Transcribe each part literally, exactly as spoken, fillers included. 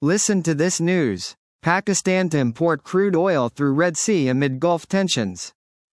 Listen to this news. Pakistan to import crude oil through Red Sea amid Gulf tensions.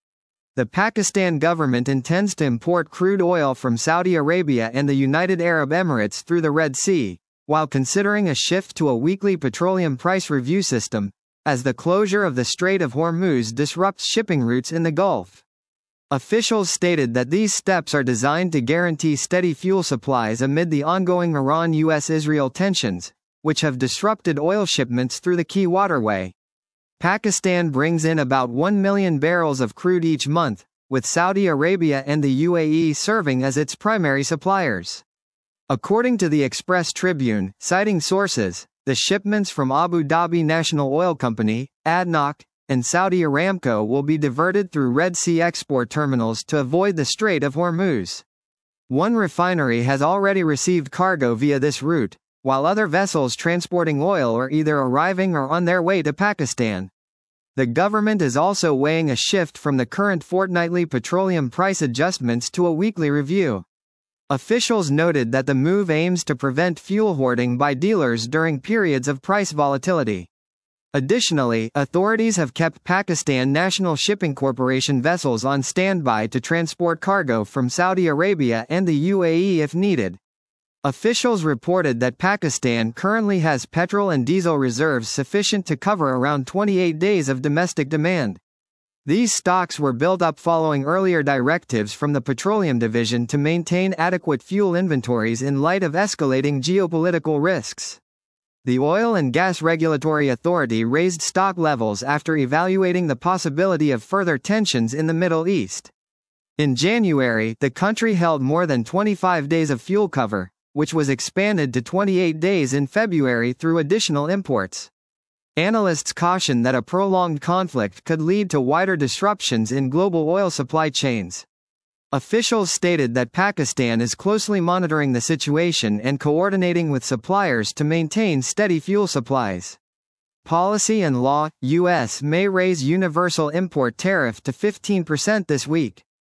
The Pakistan government intends to import crude oil from Saudi Arabia and the United Arab Emirates through the Red Sea, while considering a shift to a weekly petroleum price review system, as the closure of the Strait of Hormuz disrupts shipping routes in the Gulf. Officials stated that these steps are designed to guarantee steady fuel supplies amid the ongoing Iran-U S Israel tensions, which have disrupted oil shipments through the key waterway. Pakistan brings in about one million barrels of crude each month, with Saudi Arabia and the U A E serving as its primary suppliers. According to the Express Tribune, citing sources, the shipments from Abu Dhabi National Oil Company, A D N O C, and Saudi Aramco will be diverted through Red Sea export terminals to avoid the Strait of Hormuz. One refinery has already received cargo via this route, while other vessels transporting oil are either arriving or on their way to Pakistan. The government is also weighing a shift from the current fortnightly petroleum price adjustments to a weekly review. Officials noted that the move aims to prevent fuel hoarding by dealers during periods of price volatility. Additionally, authorities have kept Pakistan National Shipping Corporation vessels on standby to transport cargo from Saudi Arabia and the U A E if needed. Officials reported that Pakistan currently has petrol and diesel reserves sufficient to cover around twenty-eight days of domestic demand. These stocks were built up following earlier directives from the Petroleum Division to maintain adequate fuel inventories in light of escalating geopolitical risks. The Oil and Gas Regulatory Authority raised stock levels after evaluating the possibility of further tensions in the Middle East. In January, the country held more than twenty-five days of fuel cover, which was expanded to twenty-eight days in February through additional imports. Analysts caution that a prolonged conflict could lead to wider disruptions in global oil supply chains. Officials stated that Pakistan is closely monitoring the situation and coordinating with suppliers to maintain steady fuel supplies. Policy and Law, U S may raise universal import tariff to fifteen percent this week.